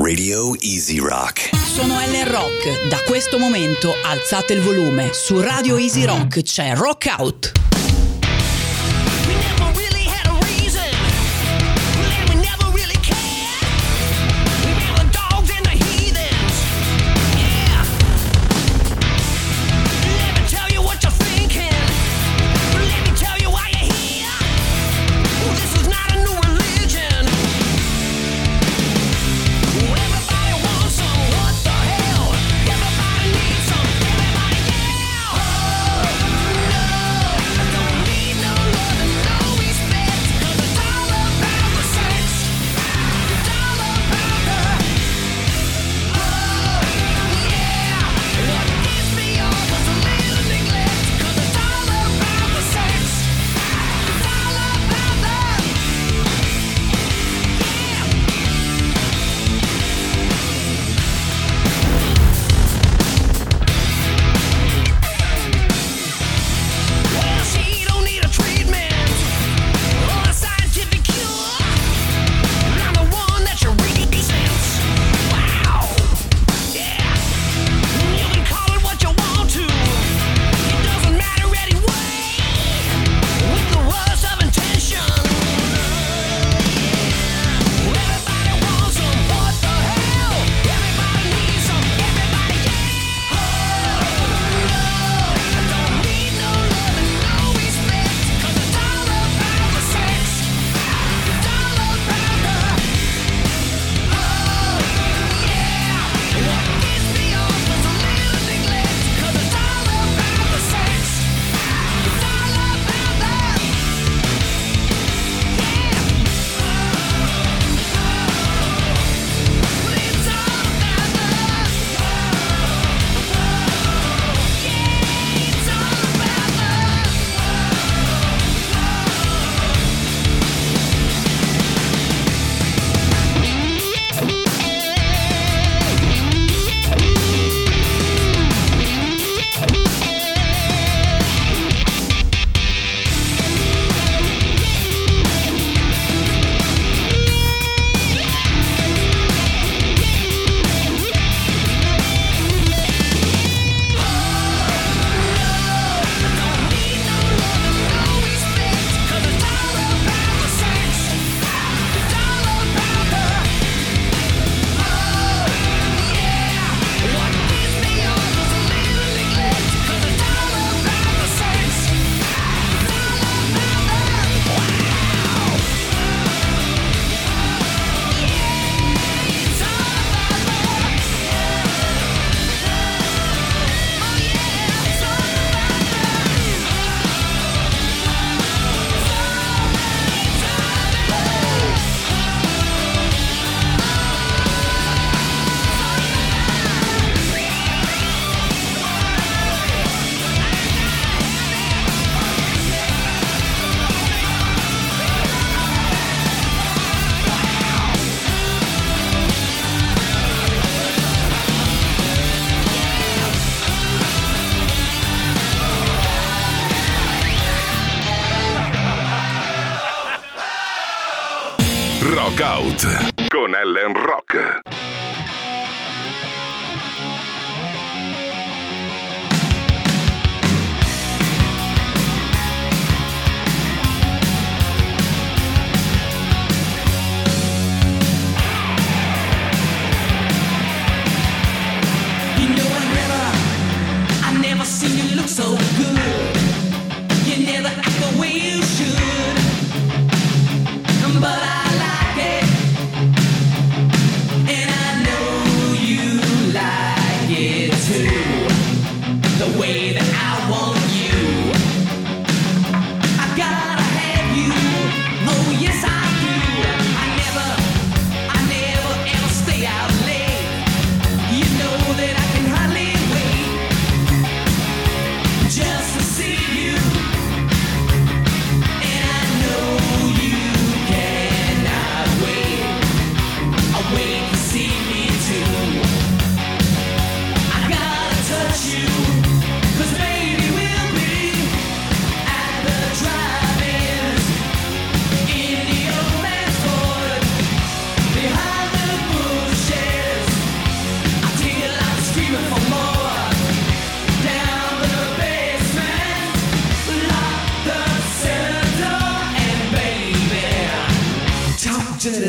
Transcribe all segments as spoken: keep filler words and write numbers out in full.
Radio Easy Rock. Sono Ellen Rock. Da questo momento alzate il volume. Su Radio Easy Rock c'è Rock Out. Rock Out con Ellen Rock. So good, you never act the way you should, but I like it, and I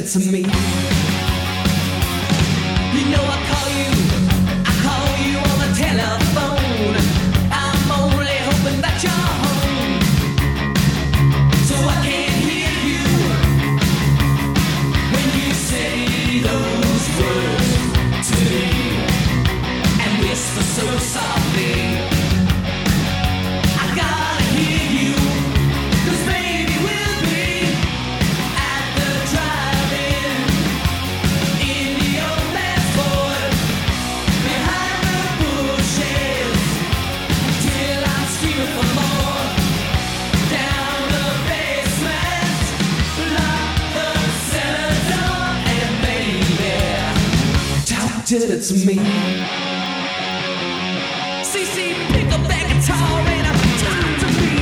to me. You know I call you, I call you on the telephone. I'm only hoping that you're home, so I can't hear you when you say those words to me and whisper so softly. I gotta hear you, 'cause baby we'll be at the drive-in in the old man's Ford, behind the bushes, till I'm screaming for more. Down the basement, lock the cellar door, and baby, talk to me. C C, pick up that guitar and I'm talk to me.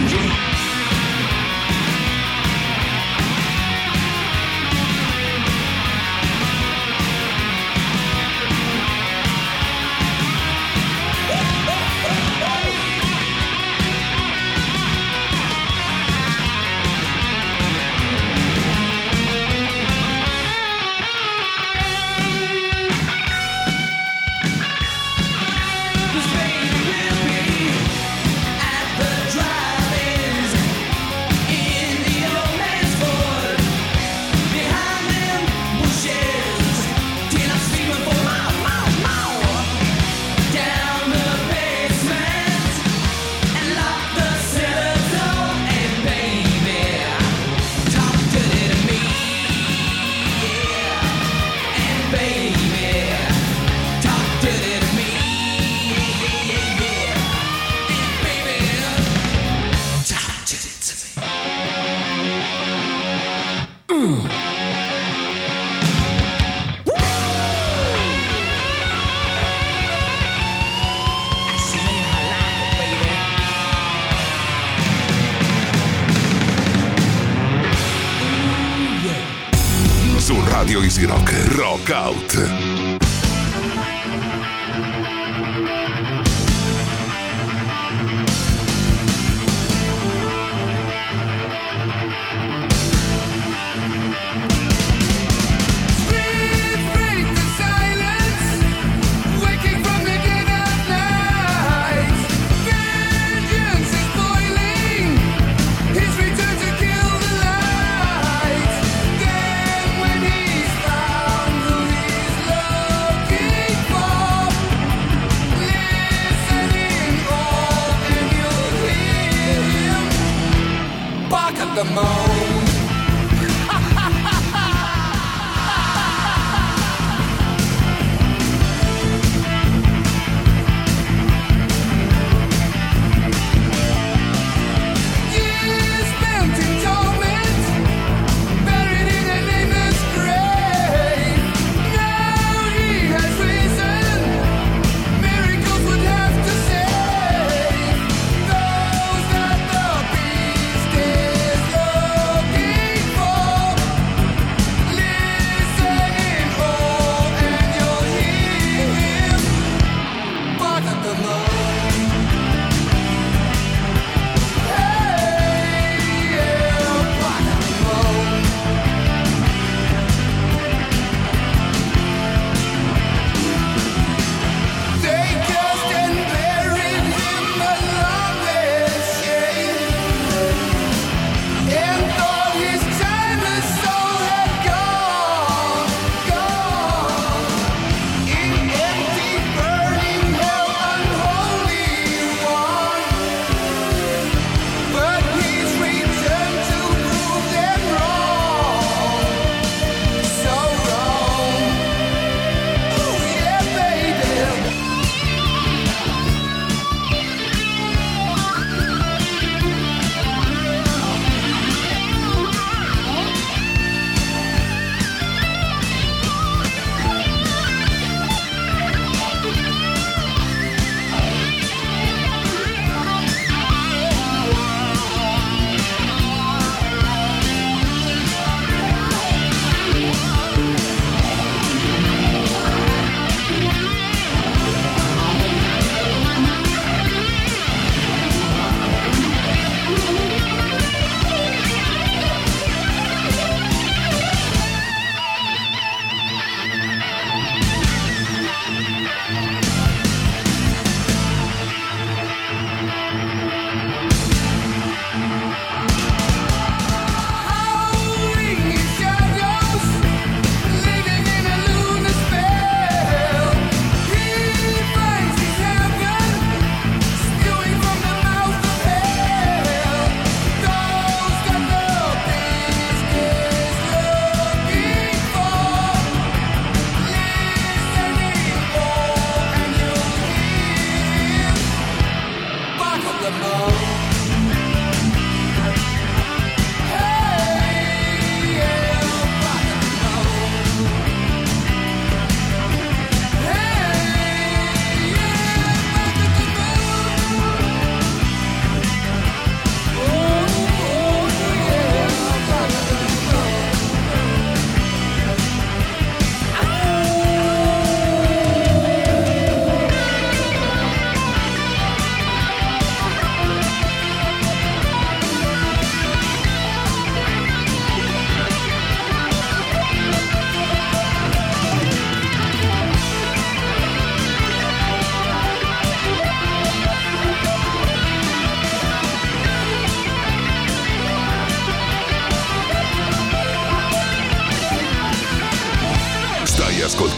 Su Radio Easy Rock, Rock Out. Then when he's found who he's loved,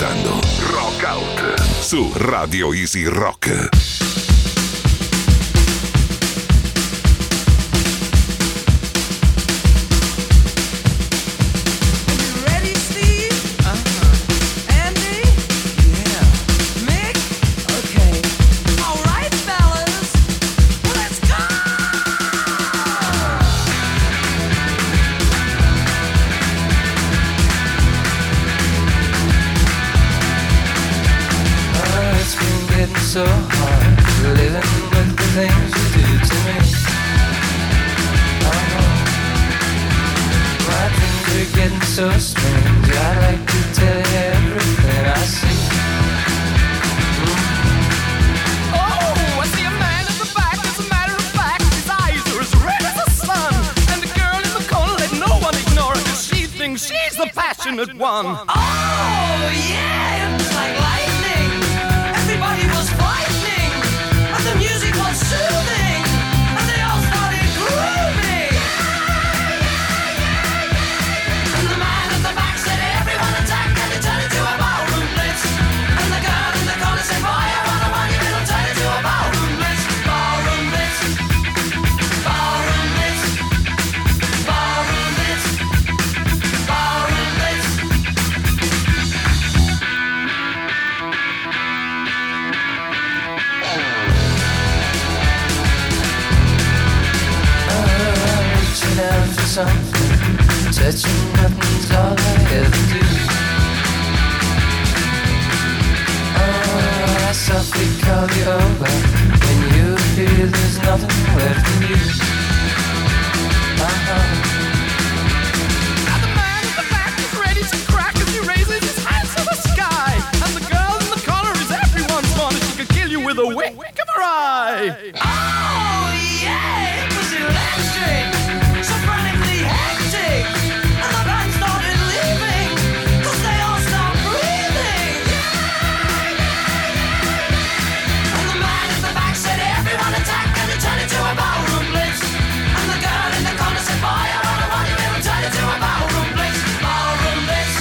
ascoltando Rock Out su Radio Easy Rock. So hard living with the things you do to me. Oh, my dreams are getting so strange. I'd like to tell you everything I see. Mm. Oh, I see a man in the back. As a matter of fact, his eyes are as red as the sun. And the girl in the corner, let no one ignore her, 'cause she thinks she's the passionate one. Oh, yeah, it's like lightning. Everybody was frightening, and the music was soothing, and they all started grooving. And the man at the back said, everyone attack, and it turned into a ballroom blitz. And the girl in the corner said, boy, I wanna run you, it'll turn into a ballroom blitz. Ballroom blitz. Ballroom blitz. Ballroom blitz. Ballroom blitz. Reaching out for something, touching nothing's all I ever do. Oh, I softly call you over, when you appear there's nothing left in you. Uh-huh. Now the man in the back is ready to crack as he raises his hands to the sky. And the girl in the corner is everyone's one, and she could kill you with a wink of her eye. Oh, yeah, it was electric, so frantically hectic, and the band started leaving, 'cause they all stopped breathing. And the man in the back said, everyone attack, and it turned into a ballroom blitz. And the girl in the corner said, boy, I wanna run you, it'll turn into a ballroom blitz. Ballroom blitz.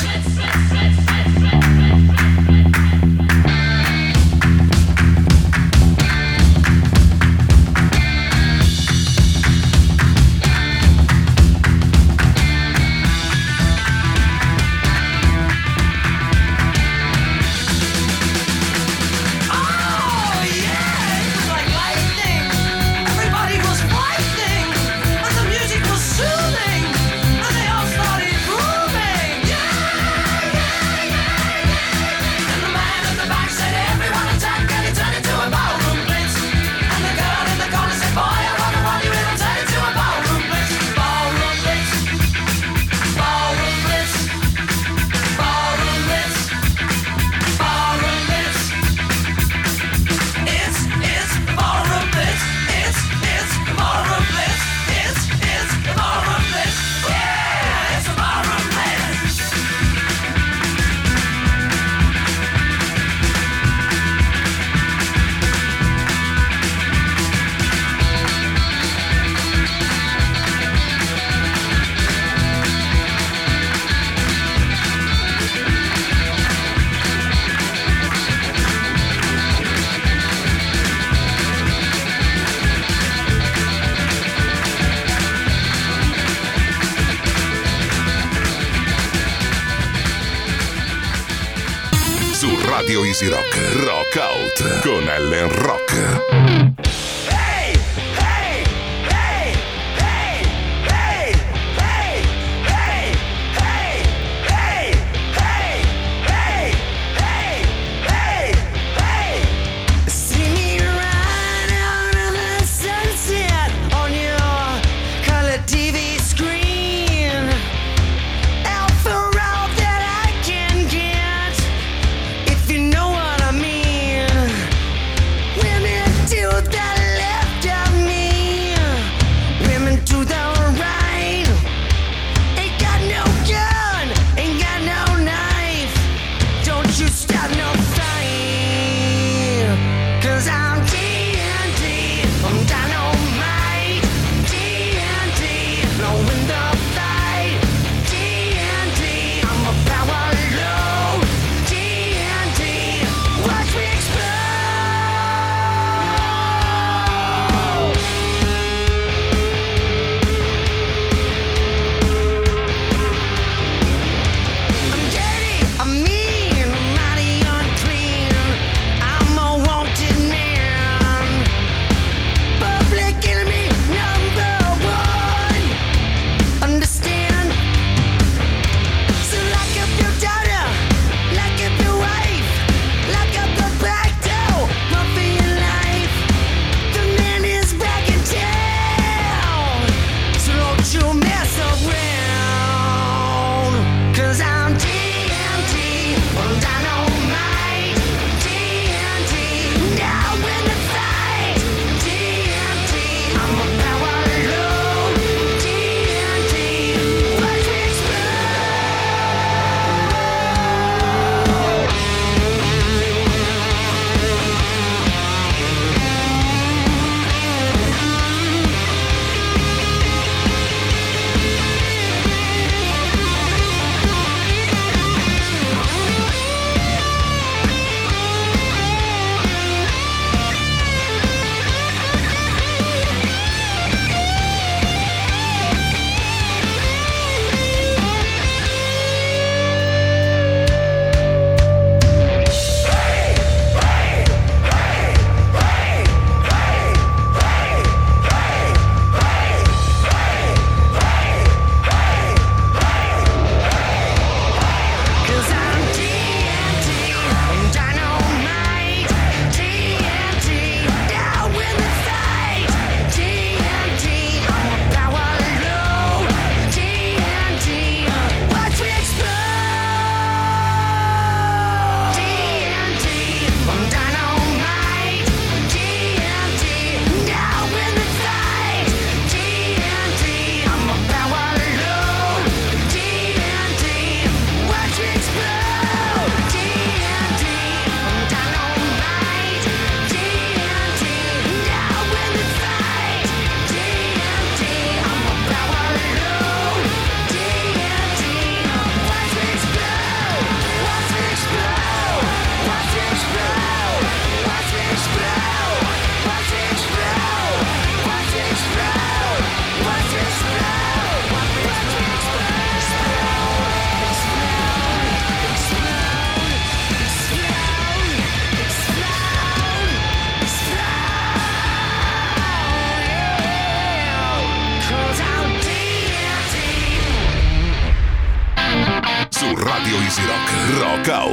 Oh, yeah, it was like lightning. Everybody was frightening, and the music was soothing, and they all started grooving. And the man at the back said, everyone attack, and it turned into a ballroom blitz. And the girl in the corner said, boy, I wanna run you, it'll turn into a ballroom blitz. Ballroom blitz. Ballroom blitz. Ballroom blitz. Ballroom blitz. It's, it's the ballroom blitz. It's, it's the ballroom blitz. It's, it's the ballroom blitz. Yeah, it's the ballroom blitz. Su Radio Easy Rock, Rock Out con Ellen Rock. Hey, hey, hey, hey, hey, hey, hey, hey, hey, hey, hey, hey, hey, hey. See me ride out of the sunset on your color T V screen. Alpha route that I can get, if you know what I mean. Women do that.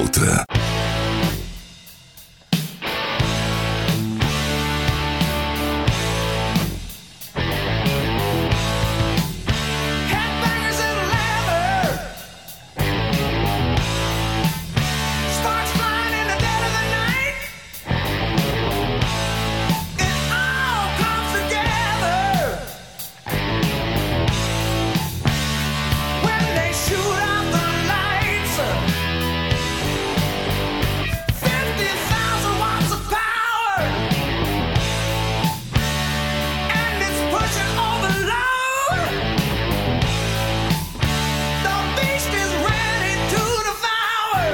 Out. Headbangers in leather, sparks flying in the dead of the night. It all comes together when they shoot out the lights. Fifty thousand watts of power, and it's pushing overload. The beast is ready to devour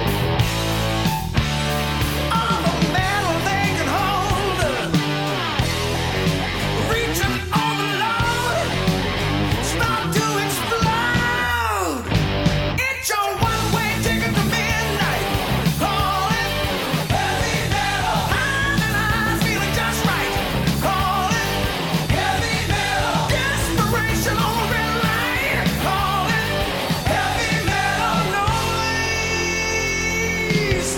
all the metal they can hold. Reaching overload, start to explode. It's your one-way ticket to midnight. Call it heavy metal. I'm and I'm feeling just right. Call it heavy metal. Desperation on the red line. Call it heavy metal noise.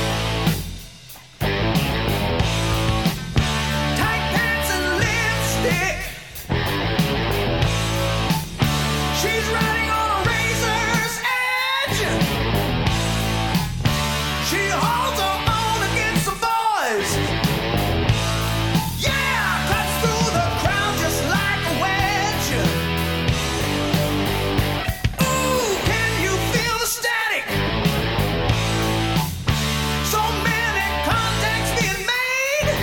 Tight pants and lipstick. She's riding on a razor's edge. She holds her own against the boys. Yeah, cuts through the crowd just like a wedge. Ooh, can you feel the static? So many contacts being made.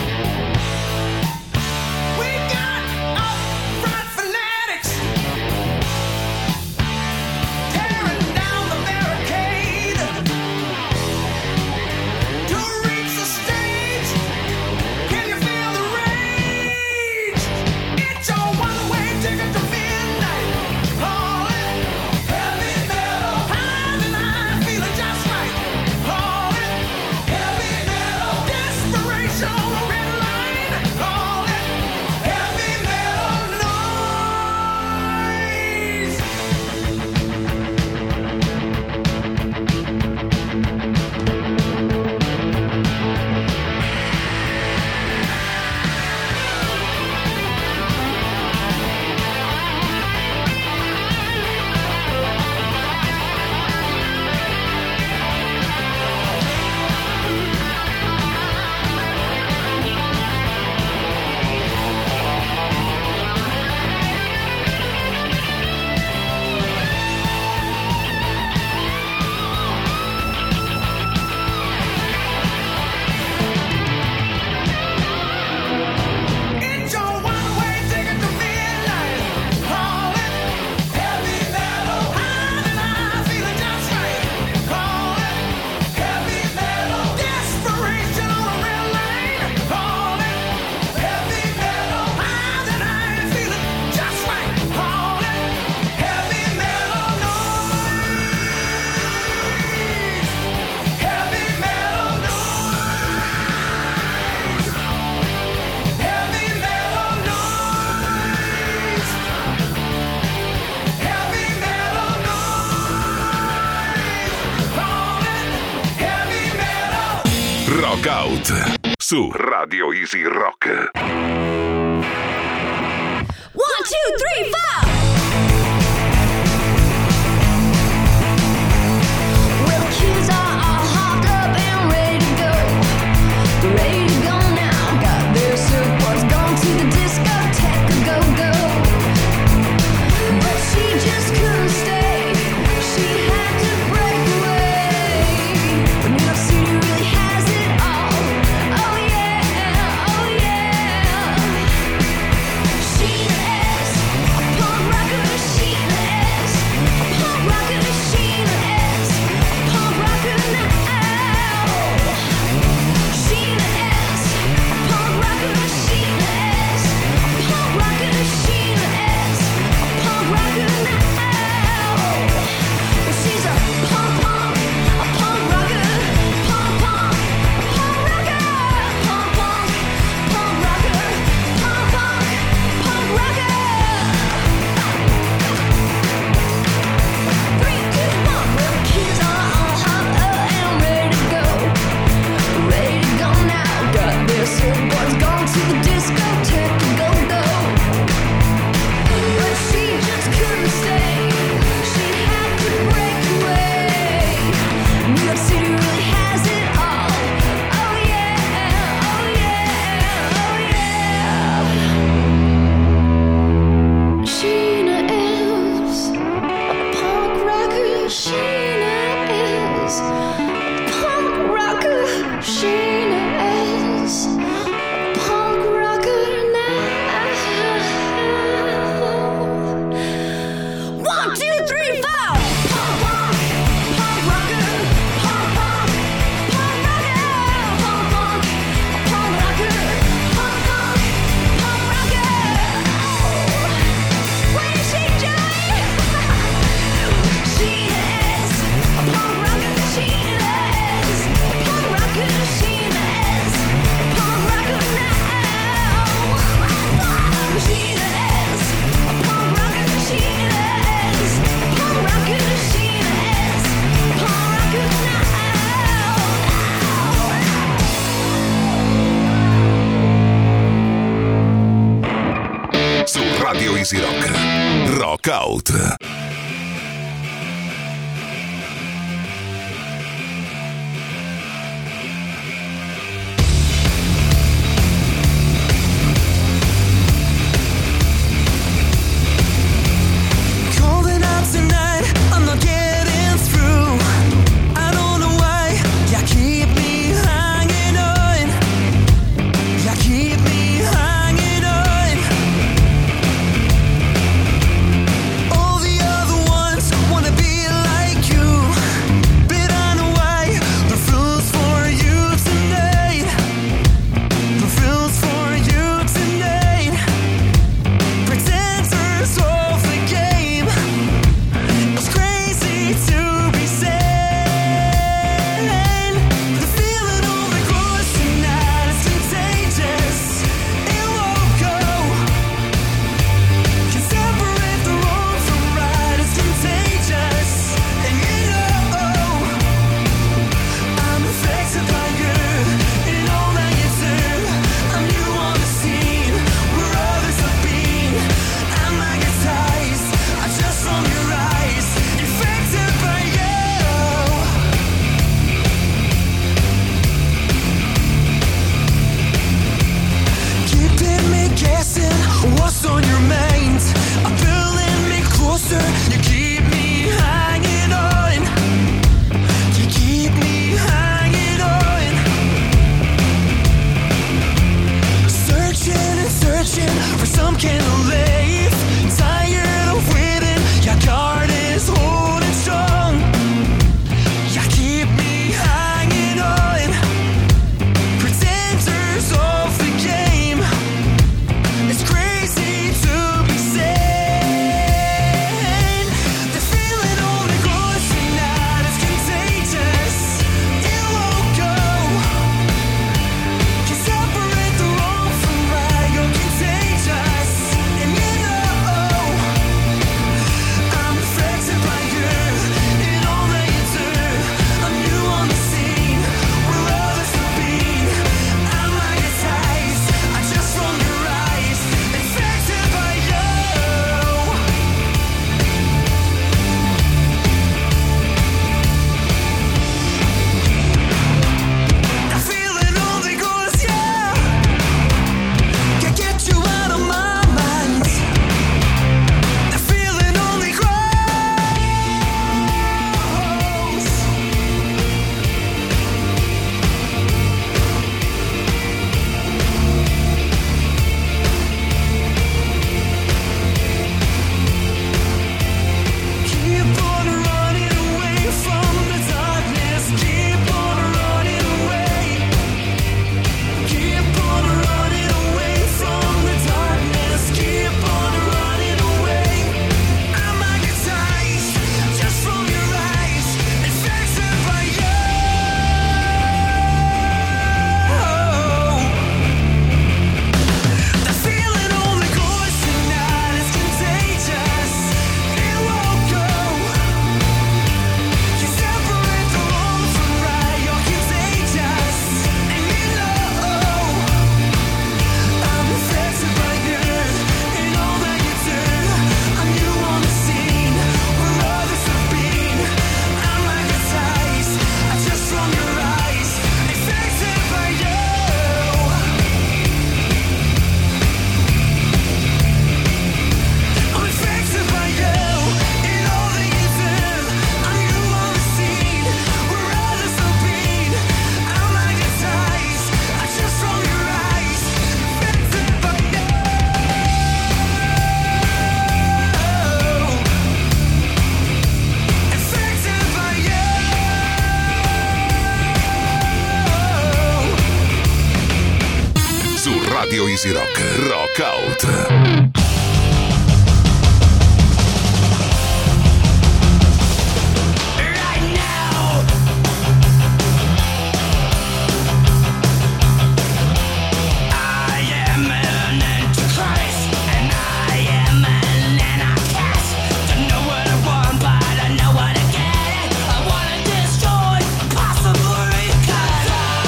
We got upfront fanatics tearing down the barricade to reach the stage. Can you feel the rage? It's your one-way ticket to midnight. Call it heavy metal. I'm and I'm feeling just right. Call it heavy metal. Desperation on the red line. Call it heavy metal noise. It's your one-way ticket to midnight. Call it heavy metal. I'm and I'm feeling just right. Call it heavy metal. Desperation on the red line. Call it heavy metal. I'm and I'm feeling just right. Call it heavy metal noise. Heavy metal noise. Heavy metal noise. Heavy metal noise. Call it heavy metal. Rock Out su Radio Easy Rock. One, two, three, four. Well, the kids are all hopped up and ready to go. Ready to go now. Got their surfboards gone to the discotheque. Go, go. But she just couldn't stay. She had to break away. But New York City really has it all. Oh yeah, oh yeah. She is punk Radio Easy Rock. Rock Out. Radio Easy Rock. Rock Out.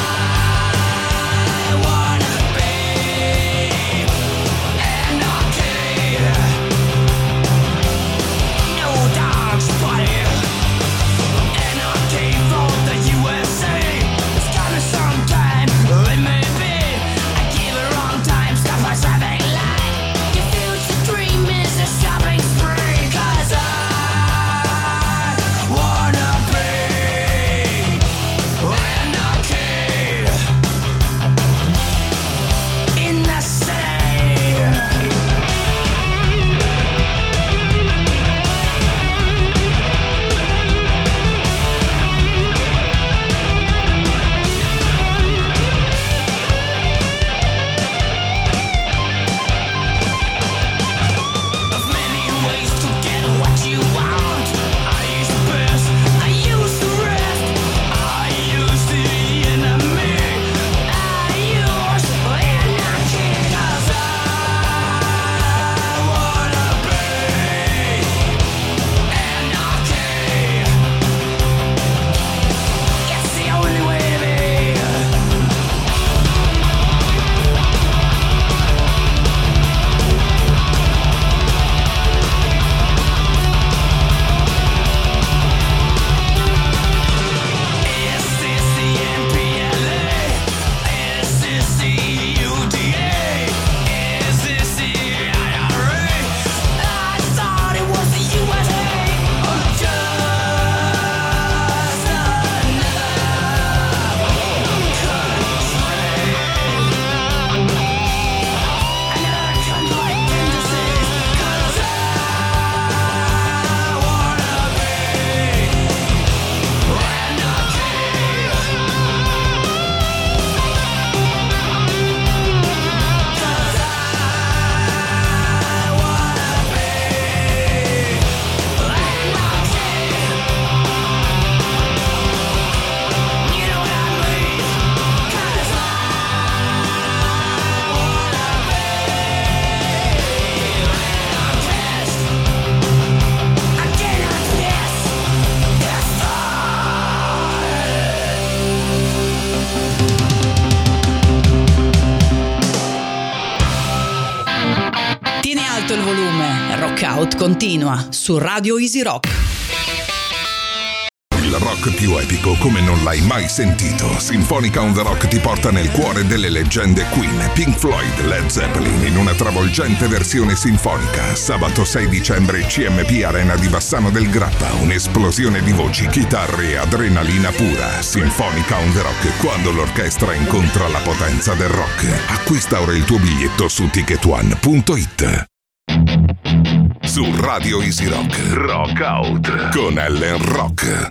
Anarchy. Rockout continua su Radio Easy Rock. Il rock più epico come non l'hai mai sentito. Sinfonica on the Rock ti porta nel cuore delle leggende Queen, Pink Floyd, Led Zeppelin in una travolgente versione sinfonica. Sabato sei dicembre C M P Arena di Bassano del Grappa. Un'esplosione di voci, chitarre e adrenalina pura. Sinfonica on the Rock, quando l'orchestra incontra la potenza del rock. Acquista ora il tuo biglietto su ticket one punto it. Su Radio Easy Rock, Rock Out con Ellen Rock.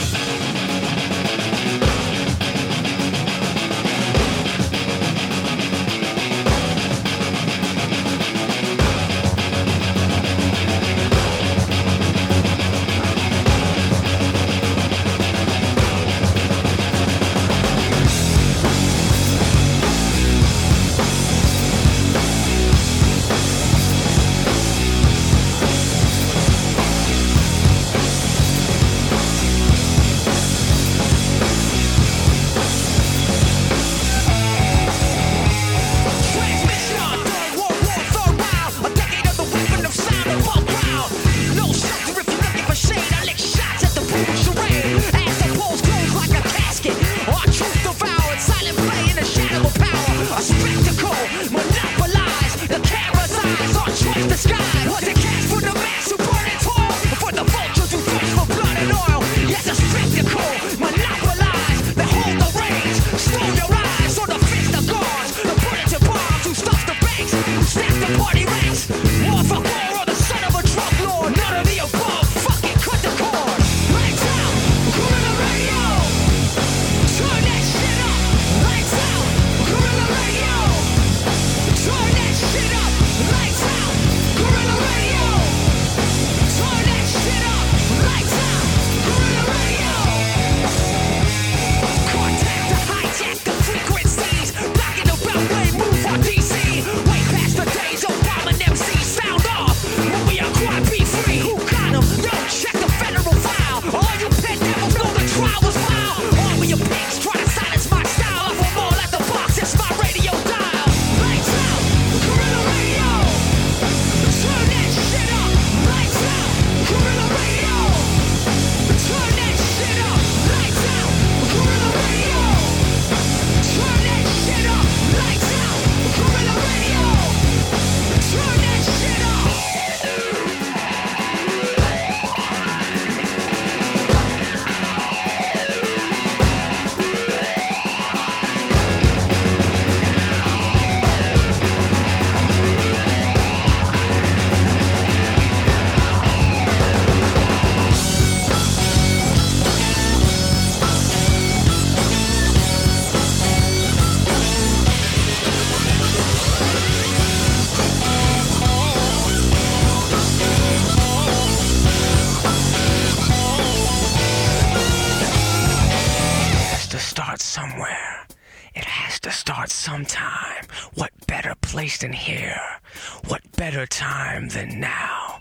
Somewhere. It has to start sometime. What better place than here? What better time than now?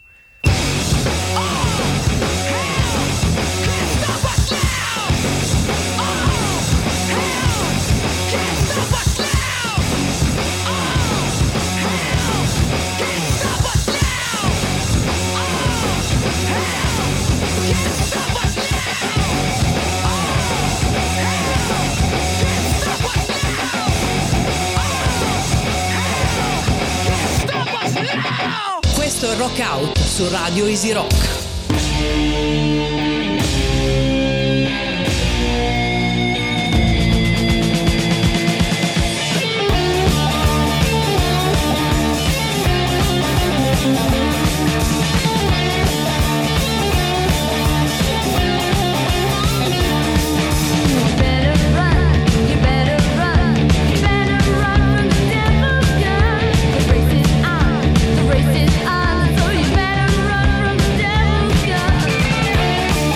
Questo è Rock Out su Radio Easy Rock. Race is on, so you better run from the devil's gun.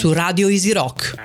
su Radio Easy Rock.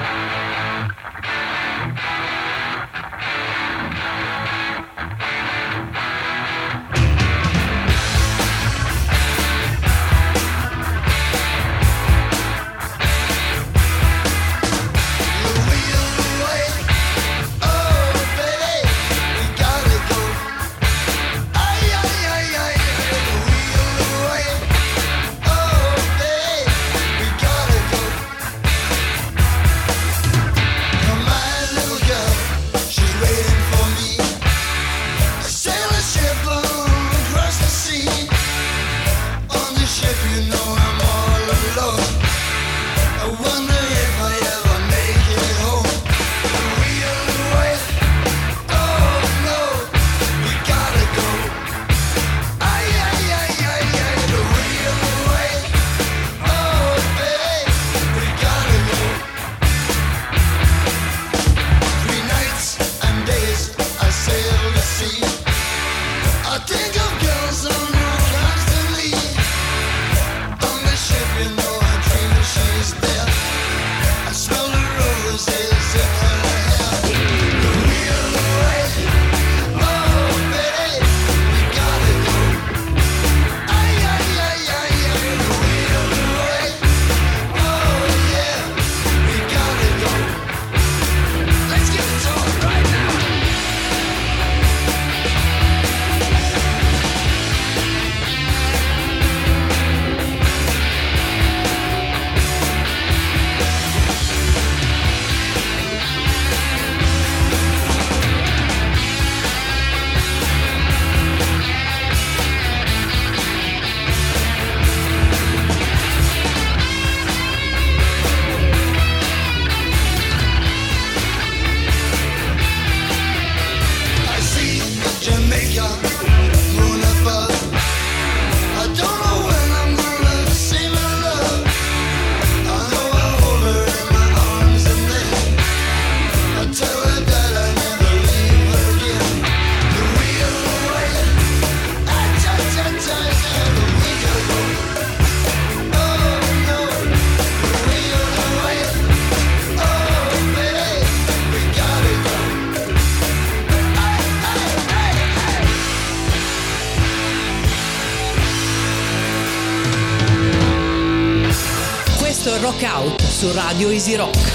Rock Out su Radio Easy Rock.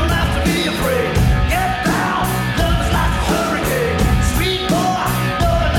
Get down, love is like a hurricane. Sweet boy, boy,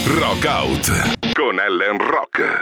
Rock Out con Ellen Rock.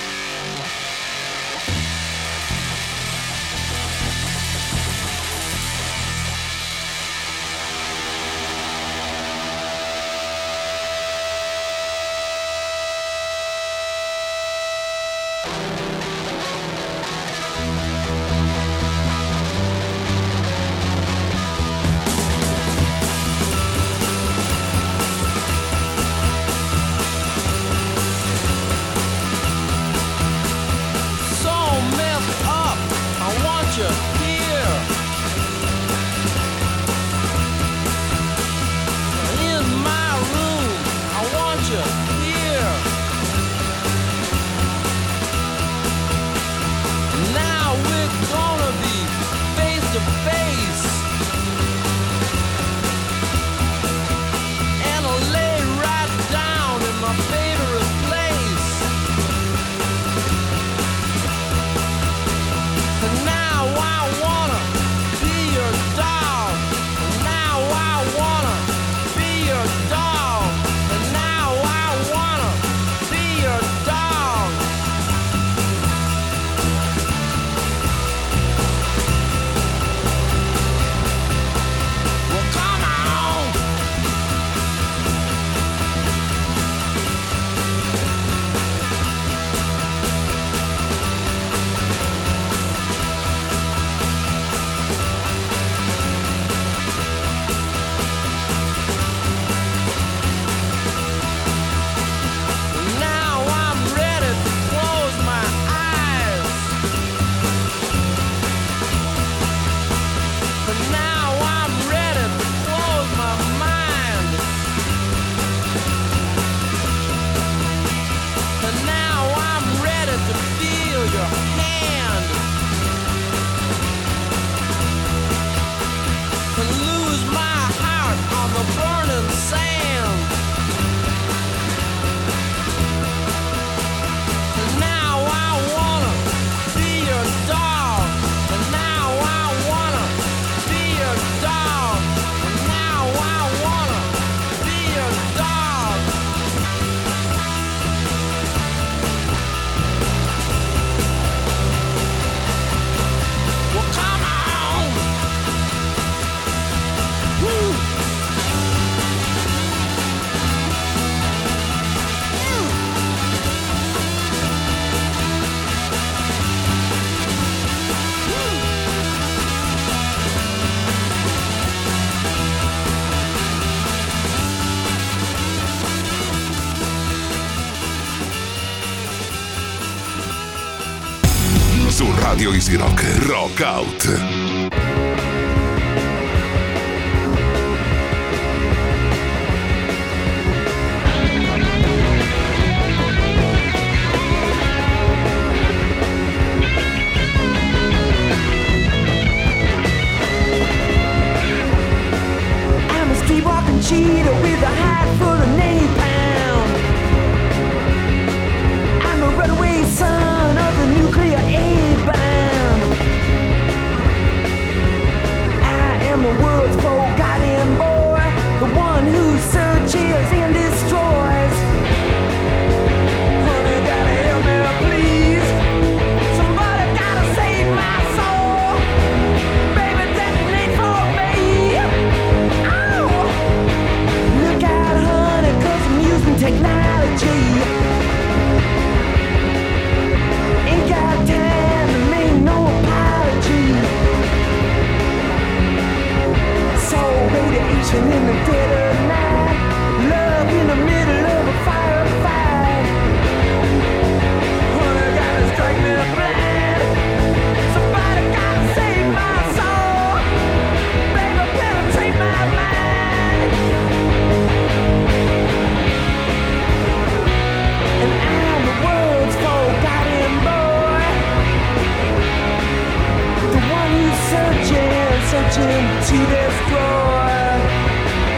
Su Radio Easy Rock, Rock Out. Streetwalking cheetah with a hat full of napalm. I'm a runaway son of the nuclear A-bomb. I am the world's forgotten boy, the one who searches and destroys. Honey, gotta help me, please. Somebody gotta save my soul. Baby, that ain't for me. Look out, honey, 'cause I'm using technology. Ain't got time to make no apology. So radiation in the dead of night, love in the middle of a firefight. Honey, gotta strike me blind. Somebody gotta save my soul. Baby, penetrate my mind. And I'm the world's forgotten boy, the one who's searching, searching to destroy.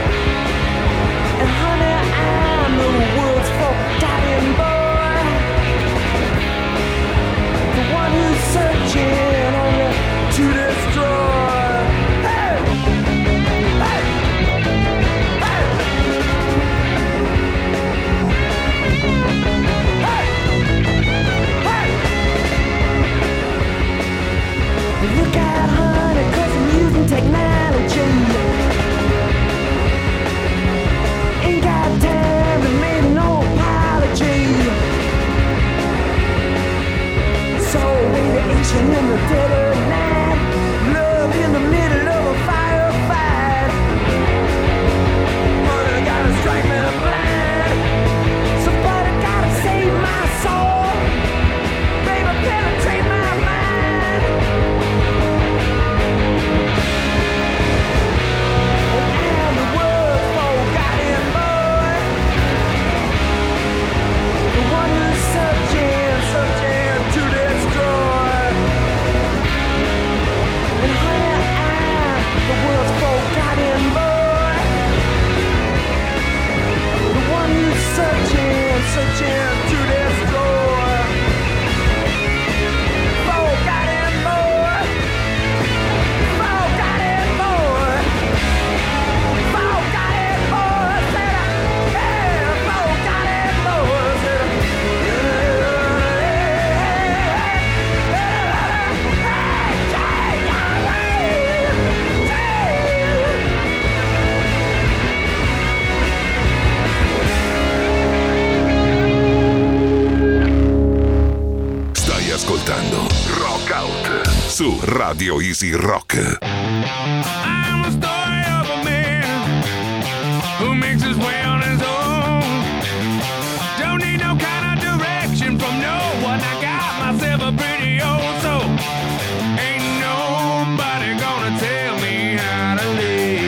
su Radio Easy Rock. I'm a story of a man who makes his way on his own. Don't need no kind of direction from no one. I got myself a pretty old soul. Ain't nobody gonna tell me how to live.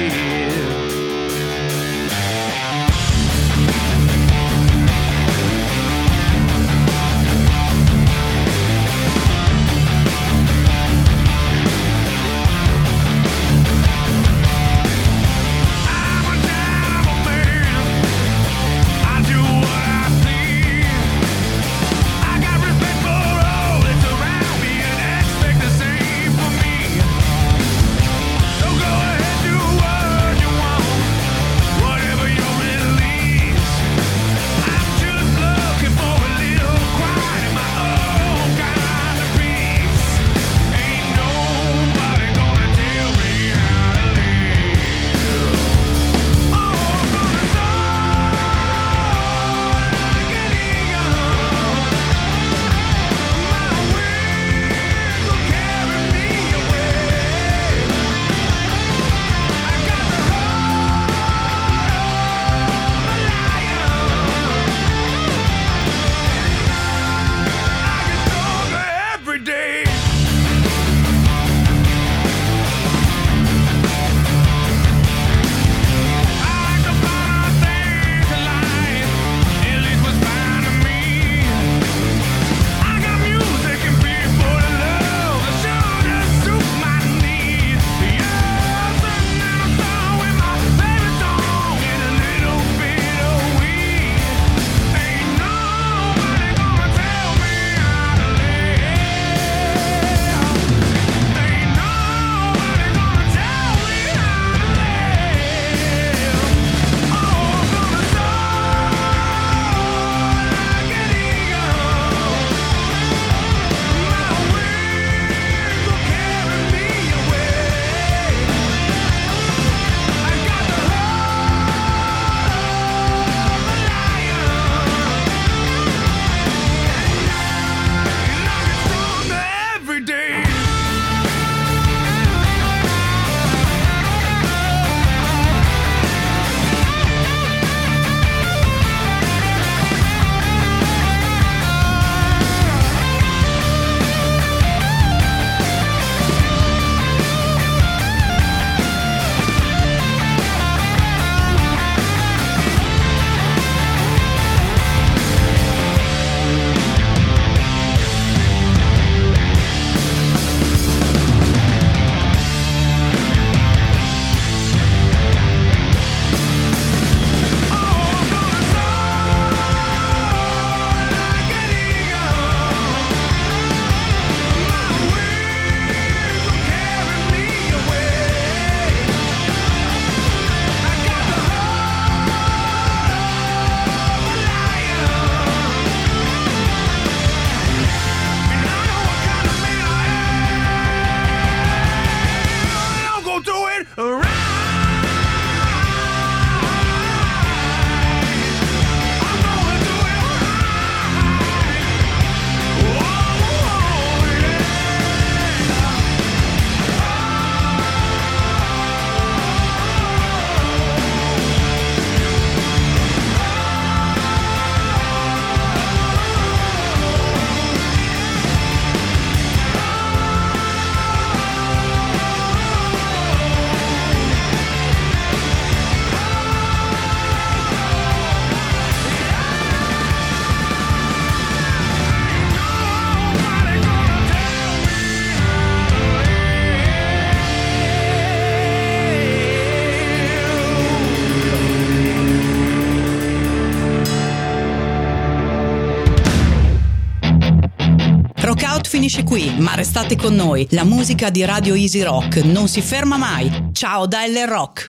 Finisce qui, ma restate con noi. La musica di Radio Easy Rock non si ferma mai. Ciao da L Rock.